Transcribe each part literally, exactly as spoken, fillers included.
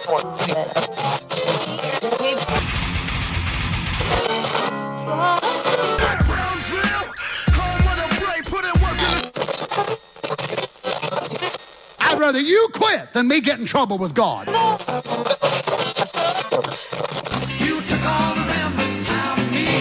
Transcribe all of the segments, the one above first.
I'd rather you quit than me get in trouble with God. You took all the rambling out of me.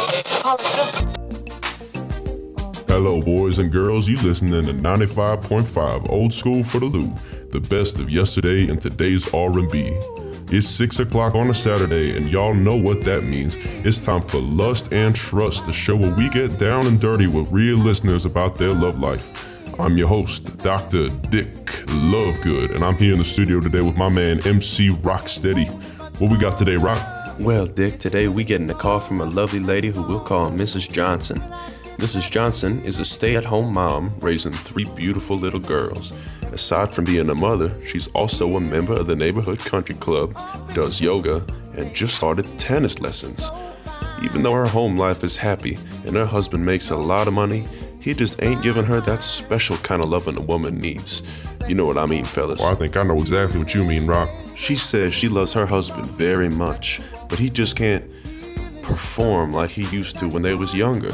Hello, boys and girls. You listening to ninety-five point five Old School for the Lou, the best of yesterday and today's R and B. It's six o'clock on a Saturday, and y'all know what that means. It's time for Lust and Trust, the show where we get down and dirty with real listeners about their love life. I'm your host, Doctor Dick Lovegood, and I'm here in the studio today with my man, M C Rocksteady. What we got today, Rock? Well, Dick, today we getting a call from a lovely lady who we'll call Missus Johnson. Missus Johnson is a stay-at-home mom raising three beautiful little girls. Aside from being a mother, she's also a member of the neighborhood country club, does yoga, and just started tennis lessons. Even though her home life is happy and her husband makes a lot of money, he just ain't giving her that special kind of loving a woman needs. You know what I mean, fellas? Well, I think I know exactly what you mean, Rock. She says she loves her husband very much, but he just can't perform like he used to when they was younger.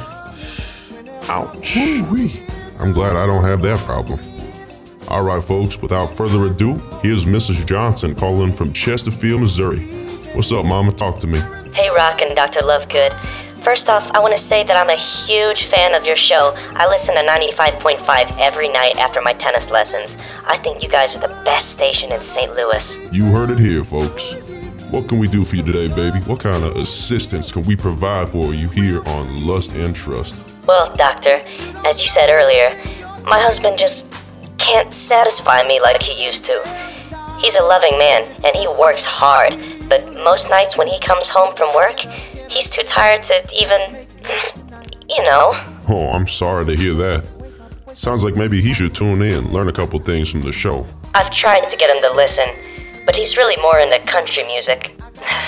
Ouch. Woo-wee. I'm glad I don't have that problem. All right, folks, without further ado, here's Missus Johnson calling from Chesterfield, Missouri. What's up, Mama? Talk to me. Hey, Rock and Doctor Lovegood. First off, I want to say that I'm a huge fan of your show. I listen to ninety-five point five every night after my tennis lessons. I think you guys are the best station in Saint Louis. You heard it here, folks. What can we do for you today, baby? What kind of assistance can we provide for you here on Lust and Trust? Well, Doctor, as you said earlier, my husband just can't satisfy me like he used to. He's a loving man, and he works hard, but most nights when he comes home from work, he's too tired to even, you know. Oh, I'm sorry to hear that. Sounds like maybe he should tune in, learn a couple things from the show. I've tried to get him to listen, but he's really more into country music.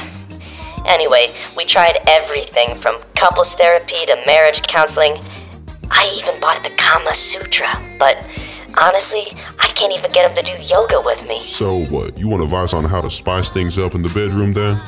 Anyway, we tried everything from couples therapy to marriage counseling. I even bought the Kama Sutra, but honestly, I can't even get him to do yoga with me. So what, you want advice on how to spice things up in the bedroom then?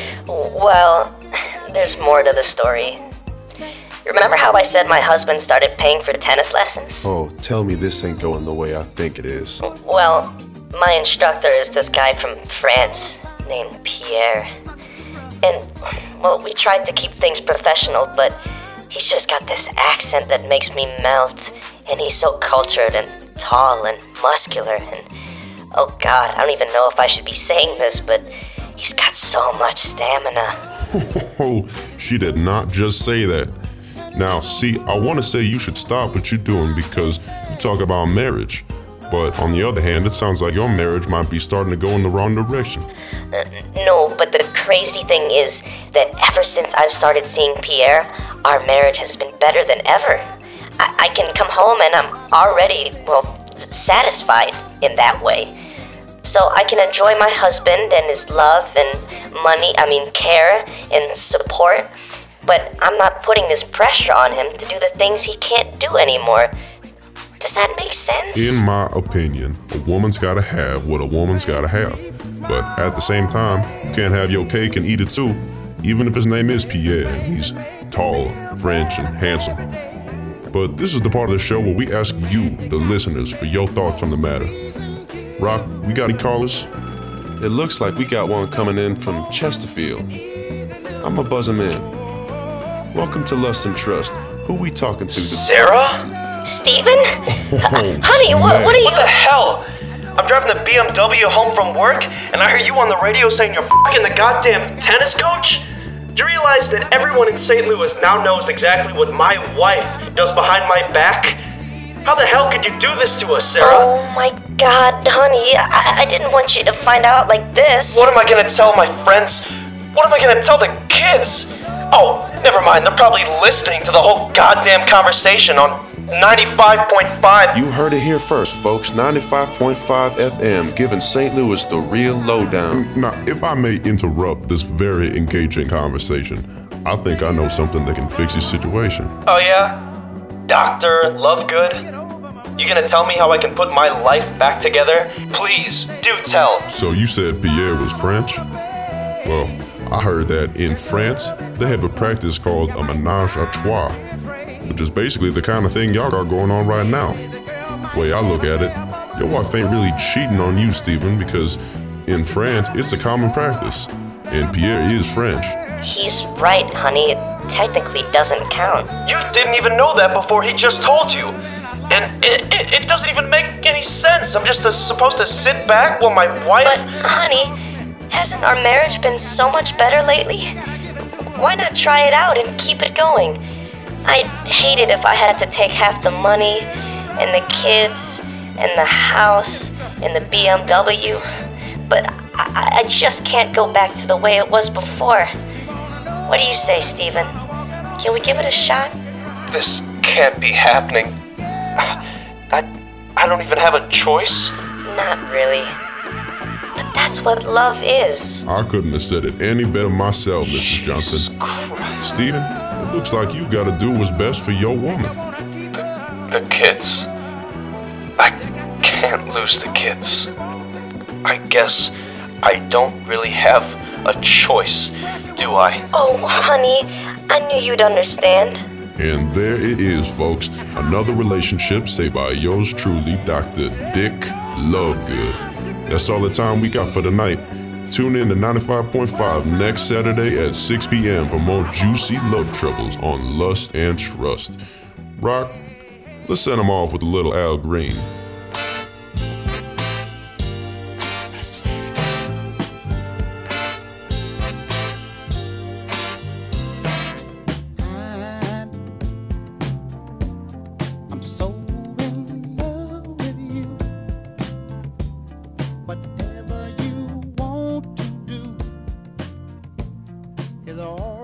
Well, there's more to the story. Remember how I said my husband started paying for tennis lessons? Oh, tell me this ain't going the way I think it is. Well, my instructor is this guy from France named Pierre. And, well, we tried to keep things professional, but he's just got this accent that makes me melt. And he's so cultured and tall and muscular. And, oh God, I don't even know if I should be saying this, but he's got so much stamina. Oh, she did not just say that. Now, see, I want to say you should stop what you're doing because you talk about marriage. But on the other hand, it sounds like your marriage might be starting to go in the wrong direction. Uh, no, but the crazy thing is that ever since I've started seeing Pierre, our marriage has been better than ever. I, I can come home and I'm already, well, satisfied in that way. So I can enjoy my husband and his love and money, I mean care and support, but I'm not putting this pressure on him to do the things he can't do anymore. Does that make sense? In my opinion, a woman's gotta have what a woman's gotta have. But at the same time, you can't have your cake and eat it too, even if his name is Pierre and he's tall, French, and handsome. But this is the part of the show where we ask you, the listeners, for your thoughts on the matter. Rock, we got any callers? It looks like we got one coming in from Chesterfield. I'ma buzz him in. Welcome to Lust and Trust. Who we talking to today? Sarah? Steven? Oh, Honey, what, what are you... What the hell? I'm driving the B M W home from work, and I hear you on the radio saying you're f***ing the goddamn tennis coach? Do you realize that everyone in Saint Louis now knows exactly what my wife does behind my back? How the hell could you do this to us, Sarah? Oh my God, honey, I, I didn't want you to find out like this. What am I gonna tell my friends? What am I gonna tell the kids? Oh, never mind, they're probably listening to the whole goddamn conversation on ninety-five point five. You heard it here first, folks. ninety-five point five F M, giving Saint Louis the real lowdown. Now, if I may interrupt this very engaging conversation, I think I know something that can fix your situation. Oh yeah? Doctor Lovegood? You gonna tell me how I can put my life back together? Please, do tell. So you said Pierre was French? Well, I heard that in France, they have a practice called a ménage à trois, which is basically the kind of thing y'all got going on right now. Way I look at it, your wife ain't really cheating on you, Stephen, because in France, it's a common practice, and Pierre is French. He's right, honey. It technically doesn't count. You didn't even know that before he just told you. And it, it, it doesn't even make any sense. I'm just uh, supposed to sit back while my wife... But, honey, hasn't our marriage been so much better lately? Why not try it out and keep it going? I'd hate it if I had to take half the money, and the kids, and the house, and the B M W. But I, I just can't go back to the way it was before. What do you say, Stephen? Can we give it a shot? This can't be happening. I, I don't even have a choice. Not really. But that's what love is. I couldn't have said it any better myself, Missus Johnson. Stephen, it looks like you gotta do what's best for your woman. The kids. I can't lose the kids. I guess I don't really have a choice, do I? Oh, honey, I knew you'd understand. And there it is, folks. Another relationship saved by yours truly, Doctor Dick Lovegood. That's all the time we got for tonight. Tune in to ninety-five point five next Saturday at six p.m. for more juicy love troubles on Lust and Trust. Rock, let's send them off with a little Al Green. I'm so in love with you. Whatever you want to do is all